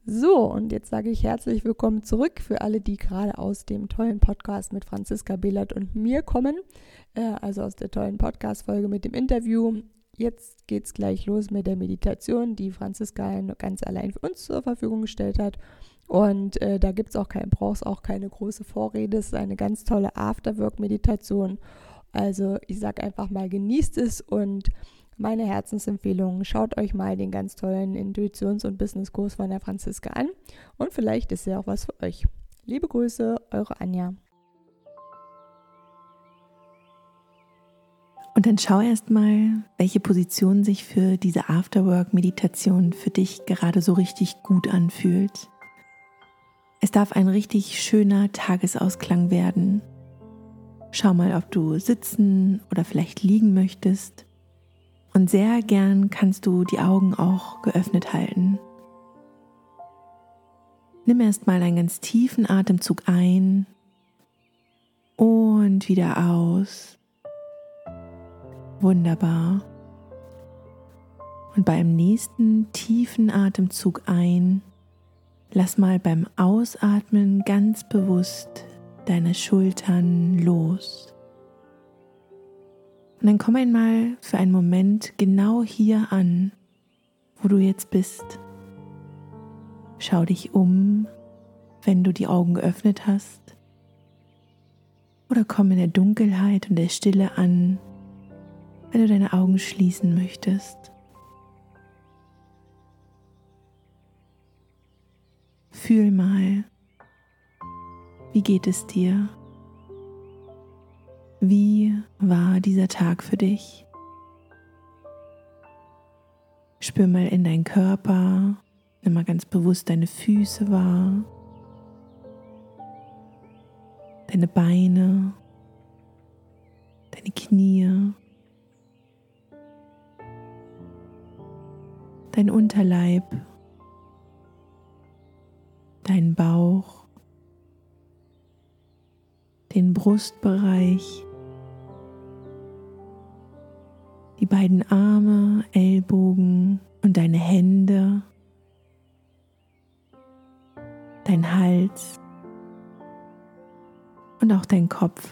So, und jetzt sage ich herzlich willkommen zurück für alle, die gerade aus dem tollen Podcast mit Franziska Behlert und mir kommen, also aus der tollen Podcast-Folge mit dem Interview. Jetzt geht's gleich los mit der Meditation, die Franziska ganz allein für uns zur Verfügung gestellt hat. Und da brauchst auch keine große Vorrede. Es ist eine ganz tolle Afterwork-Meditation. Also ich sage einfach mal, genießt es und meine Herzensempfehlung, schaut euch mal den ganz tollen Intuitions- und Businesskurs von der Franziska an und vielleicht ist ja auch was für euch. Liebe Grüße, eure Anja. Und dann schau erst mal, welche Position sich für diese Afterwork-Meditation für dich gerade so richtig gut anfühlt. Es darf ein richtig schöner Tagesausklang werden. Schau mal, ob du sitzen oder vielleicht liegen möchtest. Und sehr gern kannst du die Augen auch geöffnet halten. Nimm erst mal einen ganz tiefen Atemzug ein und wieder aus. Wunderbar. Und beim nächsten tiefen Atemzug ein, lass mal beim Ausatmen ganz bewusst deine Schultern los. Und dann komm einmal für einen Moment genau hier an, wo du jetzt bist. Schau dich um, wenn du die Augen geöffnet hast. Oder komm in der Dunkelheit und der Stille an, wenn du deine Augen schließen möchtest. Fühl mal, wie geht es dir? Wie war dieser Tag für dich? Spür mal in deinen Körper, nimm mal ganz bewusst deine Füße wahr, deine Beine, deine Knie, dein Unterleib, deinen Bauch, den Brustbereich, die beiden Arme, Ellbogen und deine Hände, dein Hals und auch dein Kopf.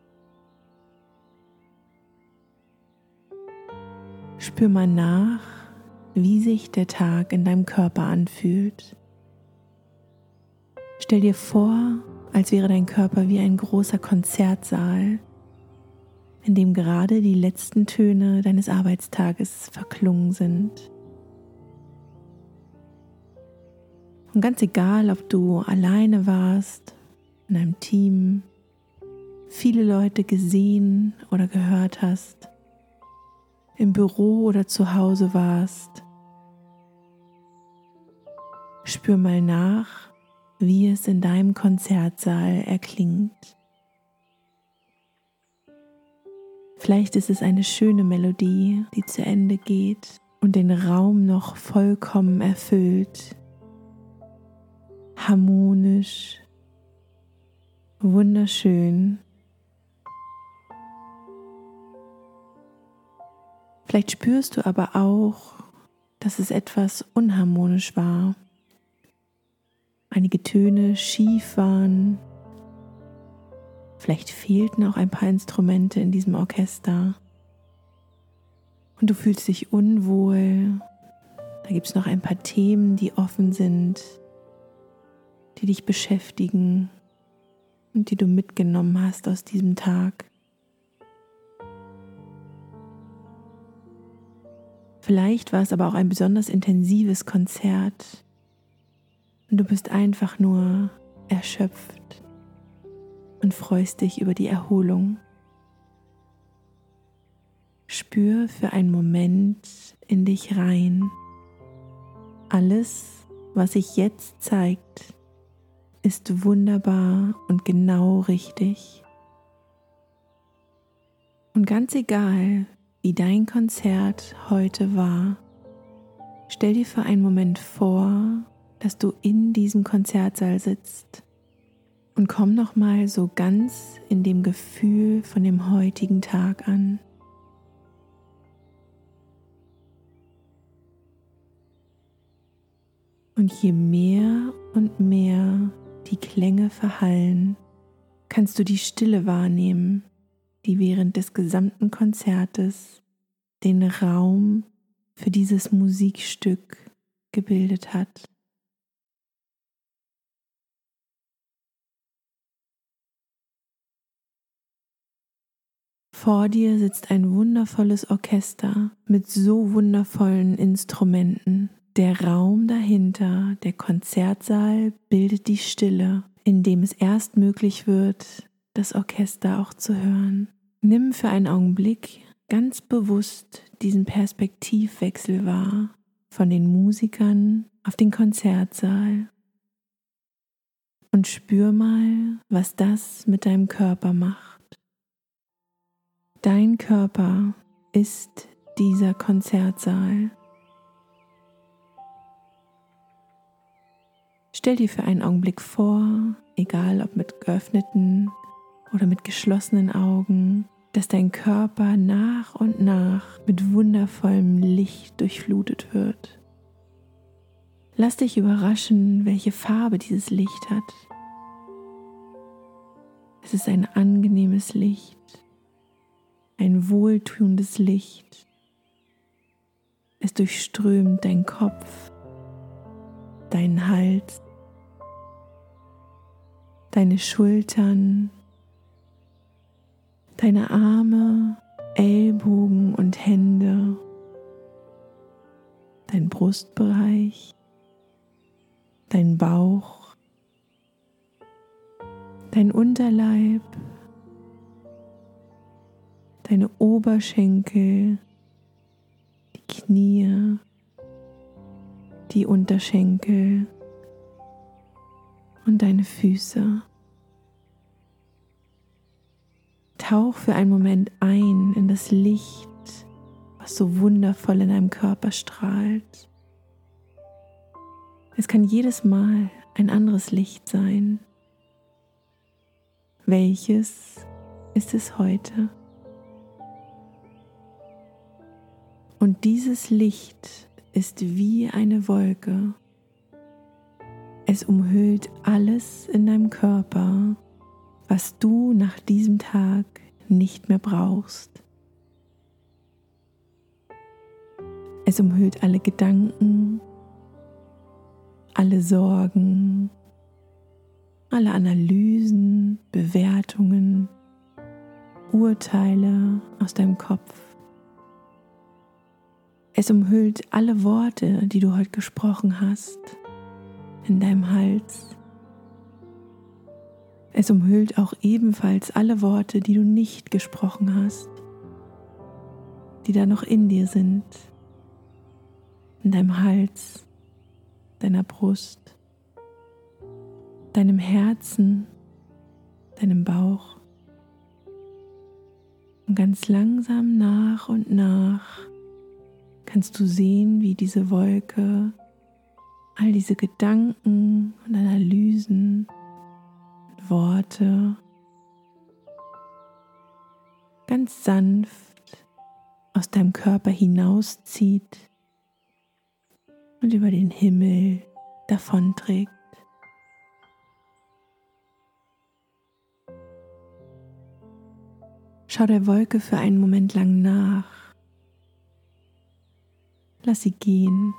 Spür mal nach, wie sich der Tag in deinem Körper anfühlt. Stell dir vor, als wäre dein Körper wie ein großer Konzertsaal, in dem gerade die letzten Töne deines Arbeitstages verklungen sind. Und ganz egal, ob du alleine warst, in einem Team, viele Leute gesehen oder gehört hast, im Büro oder zu Hause warst, spür mal nach, wie es in deinem Konzertsaal erklingt. Vielleicht ist es eine schöne Melodie, die zu Ende geht und den Raum noch vollkommen erfüllt. Harmonisch, wunderschön. Vielleicht spürst du aber auch, dass es etwas unharmonisch war. Einige Töne schief waren. Vielleicht fehlten auch ein paar Instrumente in diesem Orchester. Und du fühlst dich unwohl. Da gibt es noch ein paar Themen, die offen sind, die dich beschäftigen und die du mitgenommen hast aus diesem Tag. Vielleicht war es aber auch ein besonders intensives Konzert und du bist einfach nur erschöpft und freust dich über die Erholung. Spür für einen Moment in dich rein. Alles, was sich jetzt zeigt, ist wunderbar und genau richtig. Und ganz egal, wie dein Konzert heute war, stell dir für einen Moment vor, dass du in diesem Konzertsaal sitzt und komm nochmal so ganz in dem Gefühl von dem heutigen Tag an. Und je mehr und mehr die Klänge verhallen, kannst du die Stille wahrnehmen, die während des gesamten Konzertes den Raum für dieses Musikstück gebildet hat. Vor dir sitzt ein wundervolles Orchester mit so wundervollen Instrumenten. Der Raum dahinter, der Konzertsaal, bildet die Stille, in dem es erst möglich wird, das Orchester auch zu hören. Nimm für einen Augenblick ganz bewusst diesen Perspektivwechsel wahr, von den Musikern auf den Konzertsaal. Und spür mal, was das mit deinem Körper macht. Dein Körper ist dieser Konzertsaal. Stell dir für einen Augenblick vor, egal ob mit geöffneten oder mit geschlossenen Augen, dass dein Körper nach und nach mit wundervollem Licht durchflutet wird. Lass dich überraschen, welche Farbe dieses Licht hat. Es ist ein angenehmes Licht, ein wohltuendes Licht. Es durchströmt deinen Kopf, deinen Hals, deine Schultern, deine Arme, Ellbogen und Hände, dein Brustbereich, dein Bauch, dein Unterleib, deine Oberschenkel, die Knie, die Unterschenkel und deine Füße. Tauch für einen Moment ein in das Licht, was so wundervoll in deinem Körper strahlt. Es kann jedes Mal ein anderes Licht sein. Welches ist es heute? Und dieses Licht ist wie eine Wolke. Es umhüllt alles in deinem Körper, was du nach diesem Tag nicht mehr brauchst. Es umhüllt alle Gedanken, alle Sorgen, alle Analysen, Bewertungen, Urteile aus deinem Kopf. Es umhüllt alle Worte, die du heute gesprochen hast, in deinem Hals. Es umhüllt auch ebenfalls alle Worte, die du nicht gesprochen hast, die da noch in dir sind, in deinem Hals, deiner Brust, deinem Herzen, deinem Bauch. Und ganz langsam nach und nach kannst du sehen, wie diese Wolke all diese Gedanken und Analysen, Worte ganz sanft aus deinem Körper hinauszieht und über den Himmel davonträgt. Schau der Wolke für einen Moment lang nach. Lass sie gehen.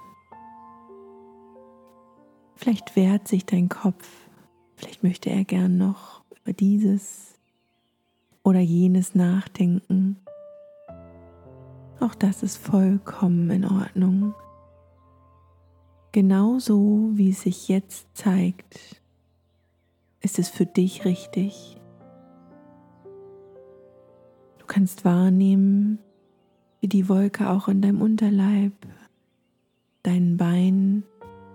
Vielleicht wehrt sich dein Kopf. Vielleicht möchte er gern noch über dieses oder jenes nachdenken. Auch das ist vollkommen in Ordnung. Genauso wie es sich jetzt zeigt, ist es für dich richtig. Du kannst wahrnehmen, wie die Wolke auch in deinem Unterleib, deinen Beinen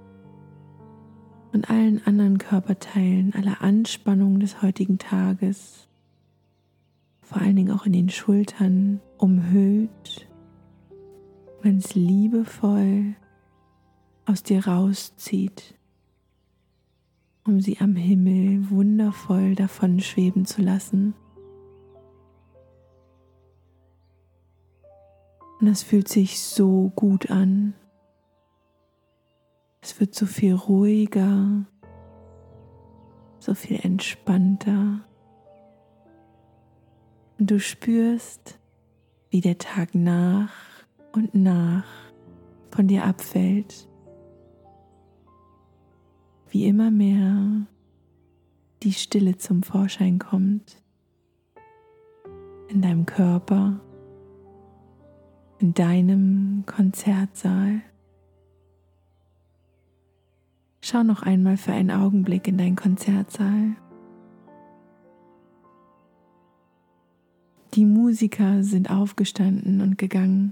und allen anderen Körperteilen, aller Anspannung des heutigen Tages, vor allen Dingen auch in den Schultern, umhüllt, ganz liebevoll aus dir rauszieht, um sie am Himmel wundervoll davon schweben zu lassen. Und das fühlt sich so gut an. Es wird so viel ruhiger, so viel entspannter. Und du spürst, wie der Tag nach und nach von dir abfällt, wie immer mehr die Stille zum Vorschein kommt, in deinem Körper, in deinem Konzertsaal. Schau noch einmal für einen Augenblick in deinen Konzertsaal. Die Musiker sind aufgestanden und gegangen.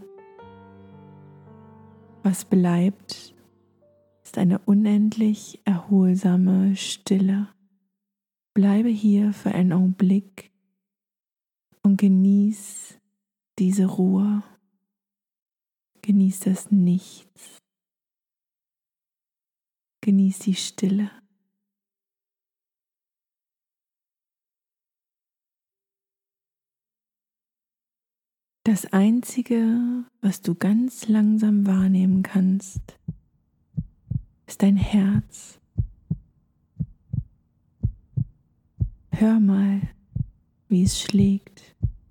Was bleibt, ist eine unendlich erholsame Stille. Bleibe hier für einen Augenblick und genieß diese Ruhe. Genieß das Nichts. Genieß die Stille. Das Einzige, was du ganz langsam wahrnehmen kannst, ist dein Herz. Hör mal, wie es schlägt.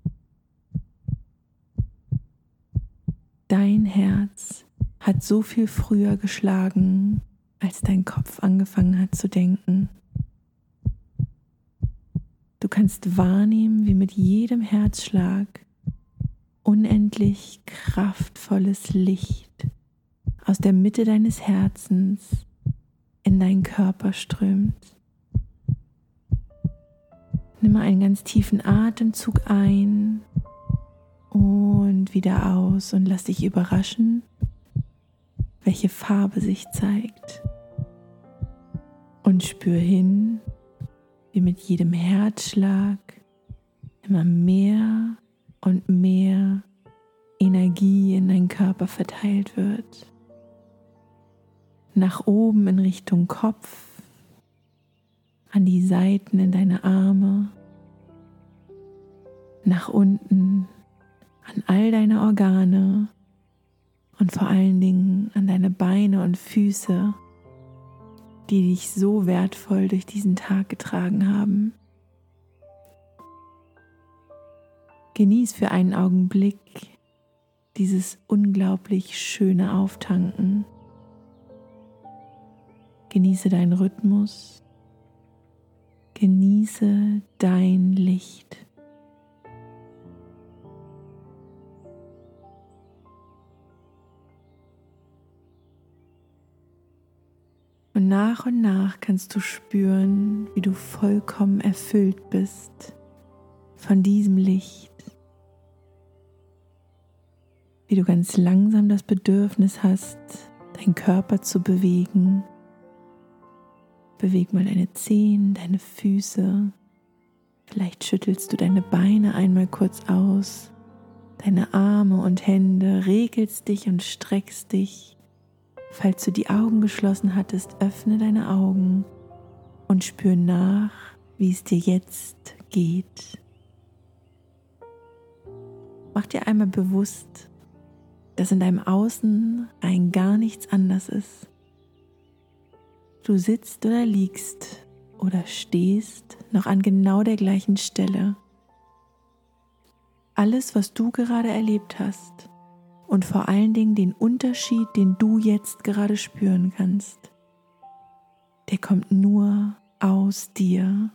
Dein Herz hat so viel früher geschlagen, als dein Kopf angefangen hat zu denken. Du kannst wahrnehmen, wie mit jedem Herzschlag unendlich kraftvolles Licht aus der Mitte deines Herzens in deinen Körper strömt. Nimm mal einen ganz tiefen Atemzug ein und wieder aus und lass dich überraschen, welche Farbe sich zeigt. Und spür hin, wie mit jedem Herzschlag immer mehr und mehr Energie in deinen Körper verteilt wird. Nach oben in Richtung Kopf, an die Seiten in deine Arme, nach unten an all deine Organe und vor allen Dingen an deine Beine und Füße, die dich so wertvoll durch diesen Tag getragen haben. Genieß für einen Augenblick dieses unglaublich schöne Auftanken. Genieße deinen Rhythmus. Genieße dein Licht. Und nach kannst du spüren, wie du vollkommen erfüllt bist von diesem Licht. Wie du ganz langsam das Bedürfnis hast, deinen Körper zu bewegen. Beweg mal deine Zehen, deine Füße. Vielleicht schüttelst du deine Beine einmal kurz aus, deine Arme und Hände, regelst dich und streckst dich. Falls du die Augen geschlossen hattest, öffne deine Augen und spür nach, wie es dir jetzt geht. Mach dir einmal bewusst, dass in deinem Außen rein gar nichts anders ist. Du sitzt oder liegst oder stehst noch an genau der gleichen Stelle. Alles, was du gerade erlebt hast und vor allen Dingen den Unterschied, den du jetzt gerade spüren kannst, der kommt nur aus dir.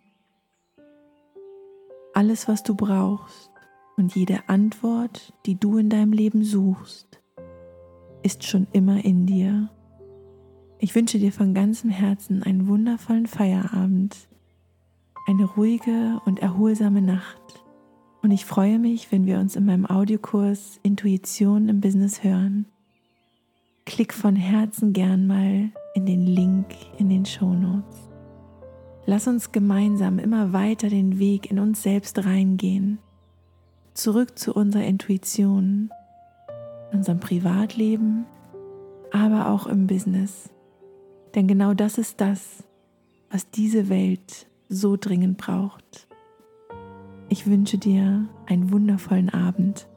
Alles, was du brauchst und jede Antwort, die du in deinem Leben suchst, ist schon immer in dir. Ich wünsche dir von ganzem Herzen einen wundervollen Feierabend, eine ruhige und erholsame Nacht. Und ich freue mich, wenn wir uns in meinem Audiokurs Intuition im Business hören. Klick von Herzen gern mal in den Link in den Shownotes. Lass uns gemeinsam immer weiter den Weg in uns selbst reingehen. Zurück zu unserer Intuition, in unserem Privatleben, aber auch im Business. Denn genau das ist das, was diese Welt so dringend braucht. Ich wünsche dir einen wundervollen Abend.